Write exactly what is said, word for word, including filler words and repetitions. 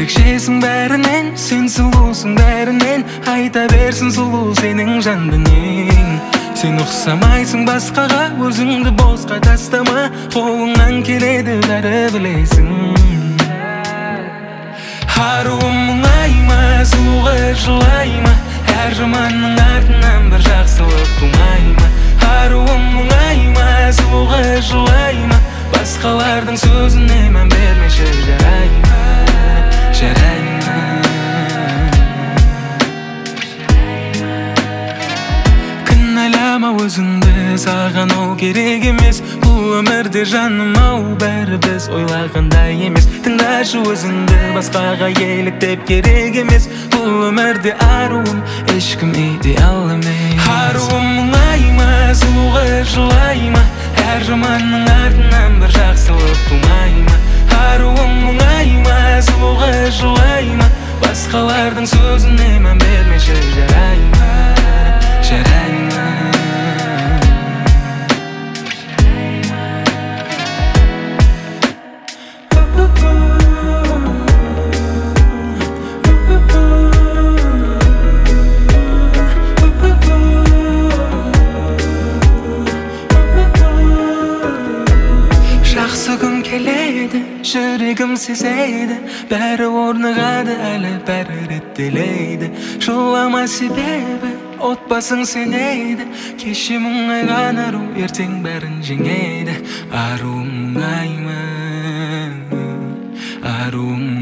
Ерекшесің бәрінен, сен сұлусың бәрінен. Айта берсін сұлу сенің жан дүниең. Сен ұқсамайсың басқаға, өзіңді босқа тастама. Қолыңнан келеді бәрі білесің. Аруым мұңайма, сұлуға жылайма. Әр жаманның артынан бір жақсылық тумайма. Аруым мұңайма, сұлуға жылайма. Басқалардың сөзіне мән бермеші, жарайма, жарайма. Кінәлама өзіңді, саған ол керек емес. Бұл өмірде жаным ау, бәрі біз ойлағандай емес. Тыңдашы өзіңді, басқаға еліктеп керек емес. Бұл өмірде аруым, ешкім идеал емес. Аруым мұңайма, сұлуға жылайма. Әр жаманның артынан бір жақсылық тумайма. Аруым мұңайма, сұлуға жылайма. Басқалардың сөзіне мән бермеші, жарайма, жарайма. Жақсы күн келеді, жүрегім сезеді. Бәрі орнығады, әлі бәрі реттелейді. Жылама себебі, отбасың сенеді. Кеше мұңайған ару, ертең бәрін жеңеді. Аруым мұңайма, аруым